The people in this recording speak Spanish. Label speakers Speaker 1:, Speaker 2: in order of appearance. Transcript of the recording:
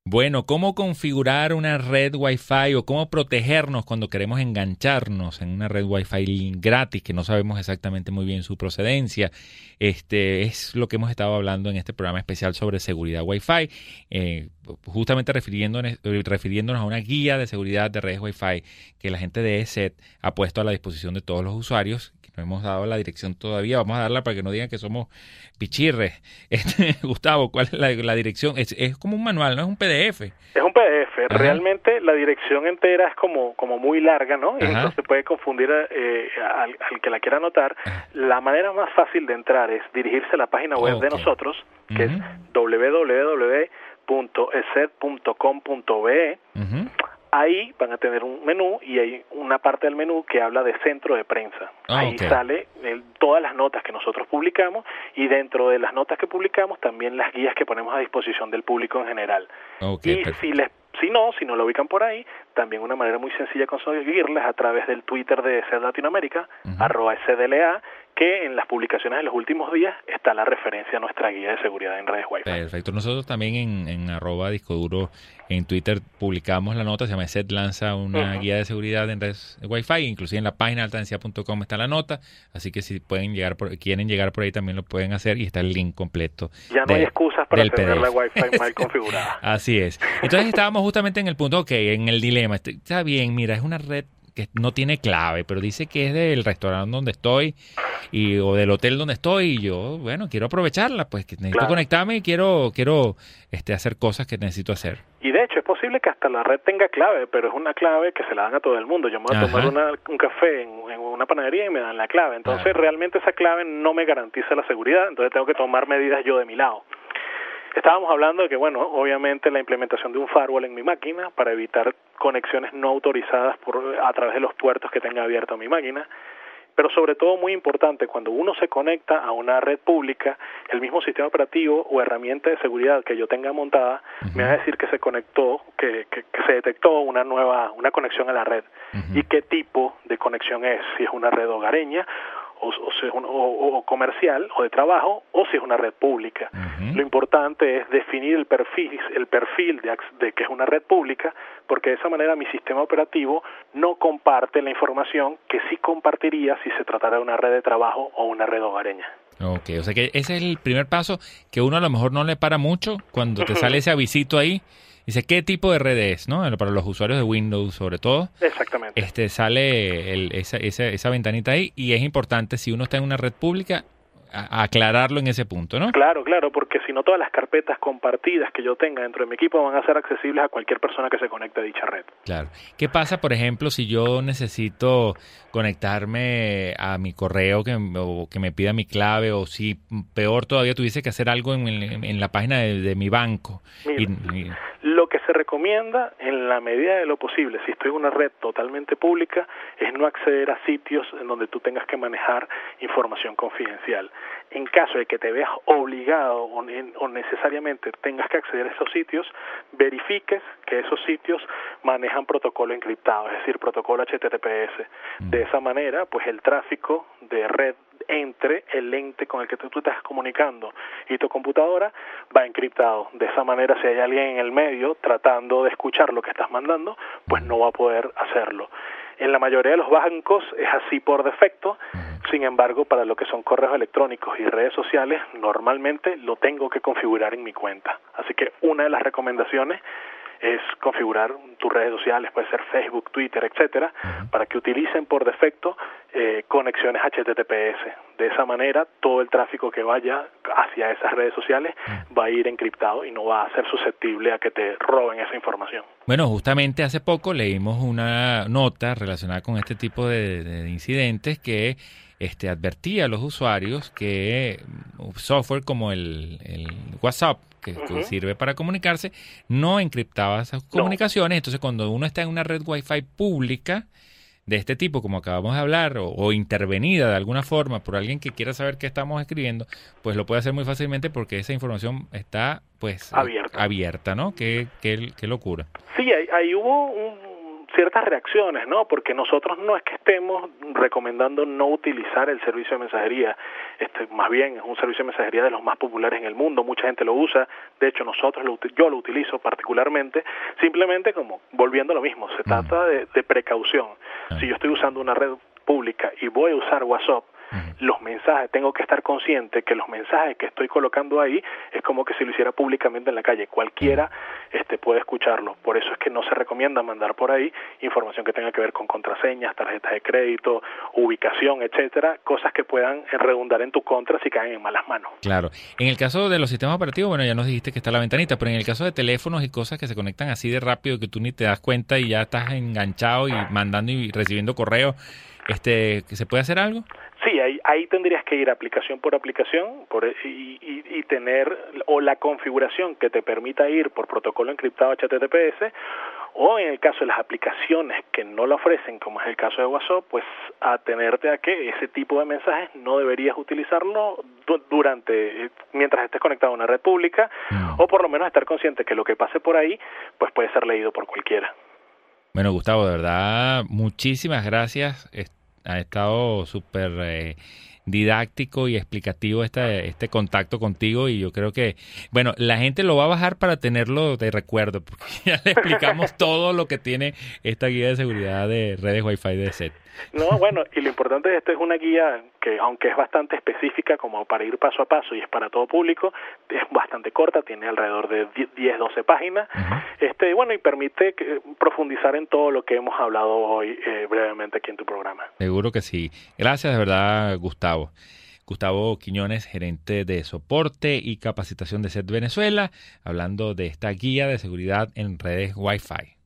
Speaker 1: Bueno, ¿cómo configurar una red Wi-Fi o cómo protegernos cuando queremos engancharnos en una red Wi-Fi gratis que no sabemos exactamente muy bien su procedencia? Es lo que hemos estado hablando en este programa especial sobre seguridad Wi-Fi, justamente refiriéndonos a una guía de seguridad de redes Wi-Fi que la gente de ESET ha puesto a la disposición de todos los usuarios. No hemos dado la dirección todavía, vamos a darla para que no digan que somos pichirres. Gustavo, ¿cuál es la dirección? Es como un manual, ¿no? Es un PDF.
Speaker 2: Es un PDF.
Speaker 1: Ajá.
Speaker 2: Realmente la dirección entera es como muy larga, ¿no? Y
Speaker 1: Ajá.
Speaker 2: entonces puede confundir al que la quiera anotar.
Speaker 1: Ajá.
Speaker 2: La manera más fácil de entrar es dirigirse a la página web de nosotros, que es www.eset.com.be. Ahí van a tener un menú y hay una parte del menú que habla de centro de prensa. Ahí sale todas las notas que nosotros publicamos y dentro de las notas que publicamos también las guías que ponemos a disposición del público en general. Y si no lo ubican por ahí, también una manera muy sencilla de conseguirles a través del Twitter de ESET Latinoamérica, @ESETLA, que en las publicaciones de los últimos días está la referencia a nuestra guía de seguridad en redes Wi-Fi.
Speaker 1: Perfecto. Nosotros también en @discoduro en Twitter publicamos la nota, se llama ESET lanza una guía de seguridad en redes Wi-Fi, inclusive en la página altadensidad.com está la nota, así que si quieren llegar por ahí también lo pueden hacer y está el link completo.
Speaker 2: Ya no hay excusas para tener
Speaker 1: PDF.
Speaker 2: la Wi-Fi mal configurada.
Speaker 1: Así es. Entonces estábamos justamente en el punto, en el dilema. Está bien, mira, es una red que no tiene clave, pero dice que es del restaurante donde estoy o del hotel donde estoy y yo, bueno, quiero aprovecharla, pues que necesito conectarme y quiero hacer cosas que necesito hacer.
Speaker 2: Y de hecho es posible que hasta la red tenga clave, pero es una clave que se la dan a todo el mundo. Yo me voy a tomar un café en una panadería y me dan la clave, entonces realmente esa clave no me garantiza la seguridad, entonces tengo que tomar medidas yo de mi lado. Estábamos hablando de que, bueno, obviamente la implementación de un firewall en mi máquina para evitar conexiones no autorizadas a través de los puertos que tenga abierto mi máquina, pero sobre todo muy importante, cuando uno se conecta a una red pública, el mismo sistema operativo o herramienta de seguridad que yo tenga montada me va a decir que se conectó, que se detectó una conexión a la red y qué tipo de conexión es, si es una red hogareña o comercial o de trabajo o si es una red pública. Lo importante es definir el perfil de que es una red pública, porque de esa manera mi sistema operativo no comparte la información que sí compartiría si se tratara de una red de trabajo o una red hogareña.
Speaker 1: Ok, o sea que ese es el primer paso que uno a lo mejor no le para mucho cuando te sale ese avisito ahí. Dice, ¿qué tipo de red es? ¿No? Para los usuarios de Windows, sobre todo.
Speaker 2: Exactamente.
Speaker 1: Sale esa ventanita ahí y es importante, si uno está en una red pública, aclararlo en ese punto, ¿no?
Speaker 2: Claro, porque si no todas las carpetas compartidas que yo tenga dentro de mi equipo van a ser accesibles a cualquier persona que se conecte a dicha red.
Speaker 1: Claro. ¿Qué pasa, por ejemplo, si yo necesito conectarme a mi correo o que me pida mi clave, o si peor todavía tuviese que hacer algo en la página de mi banco?
Speaker 2: Mira, lo que se recomienda en la medida de lo posible, si estoy en una red totalmente pública, es no acceder a sitios en donde tú tengas que manejar información confidencial. En caso de que te veas obligado o necesariamente tengas que acceder a esos sitios, verifiques que esos sitios manejan protocolo encriptado, es decir, protocolo HTTPS. De esa manera, pues el tráfico de red entre el ente con el que tú estás comunicando y tu computadora va encriptado. De esa manera, si hay alguien en el medio tratando de escuchar lo que estás mandando, pues no va a poder hacerlo. En la mayoría de los bancos es así por defecto. Sin embargo, para lo que son correos electrónicos y redes sociales, normalmente lo tengo que configurar en mi cuenta. Así que una de las recomendaciones es configurar tus redes sociales, puede ser Facebook, Twitter, etcétera, para que utilicen por defecto conexiones HTTPS. De esa manera, todo el tráfico que vaya hacia esas redes sociales va a ir encriptado y no va a ser susceptible a que te roben esa información.
Speaker 1: Bueno, justamente hace poco leímos una nota relacionada con este tipo de incidentes que advertía a los usuarios que software como el WhatsApp, que sirve para comunicarse, no encriptaba esas comunicaciones. Entonces, cuando uno está en una red Wi-Fi pública de este tipo, como acabamos de hablar, o intervenida de alguna forma por alguien que quiera saber qué estamos escribiendo, pues lo puede hacer muy fácilmente porque esa información está pues abierta, ¿no? Qué locura.
Speaker 2: Sí, ahí hubo ciertas reacciones, ¿no? Porque nosotros no es que estemos recomendando no utilizar el servicio de mensajería, más bien es un servicio de mensajería de los más populares en el mundo, mucha gente lo usa, de hecho yo lo utilizo particularmente, simplemente como volviendo a lo mismo, se trata de precaución. Si yo estoy usando una red pública y voy a usar WhatsApp, los mensajes, tengo que estar consciente que los mensajes que estoy colocando ahí es como que si lo hiciera públicamente en la calle, cualquiera puede escucharlo, por eso es que no se recomienda mandar por ahí información que tenga que ver con contraseñas, tarjetas de crédito, ubicación, etcétera, cosas que puedan redundar en tu contra si caen en malas manos.
Speaker 1: Claro, en el caso de los sistemas operativos, bueno, ya nos dijiste que está la ventanita, pero en el caso de teléfonos y cosas que se conectan así de rápido que tú ni te das cuenta y ya estás enganchado y mandando y recibiendo correos, ¿se puede hacer algo?
Speaker 2: Sí, ahí tendrías que ir aplicación por aplicación y tener o la configuración que te permita ir por protocolo encriptado HTTPS, o en el caso de las aplicaciones que no lo ofrecen, como es el caso de WhatsApp, pues atenerte a que ese tipo de mensajes no deberías utilizarlo mientras estés conectado a una red pública, o por lo menos estar consciente que lo que pase por ahí pues puede ser leído por cualquiera.
Speaker 1: Bueno, Gustavo, de verdad, muchísimas gracias. Ha estado súper didáctico y explicativo este contacto contigo, y yo creo que, bueno, la gente lo va a bajar para tenerlo de recuerdo, porque ya le explicamos todo lo que tiene esta guía de seguridad de redes Wi-Fi de SET.
Speaker 2: No, bueno, y lo importante de esto es una guía que, aunque es bastante específica como para ir paso a paso y es para todo público, es bastante corta, tiene alrededor de 10-12 páginas, bueno, y permite profundizar en todo lo que hemos hablado hoy brevemente aquí en tu programa.
Speaker 1: Seguro que sí. Gracias de verdad, Gustavo. Gustavo Quiñones, gerente de soporte y capacitación de SET Venezuela, hablando de esta guía de seguridad en redes Wi-Fi.